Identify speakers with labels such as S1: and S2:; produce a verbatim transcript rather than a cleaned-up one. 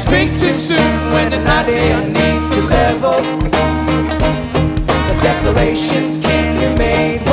S1: speak too soon when an idea needs to level. The declarations can be made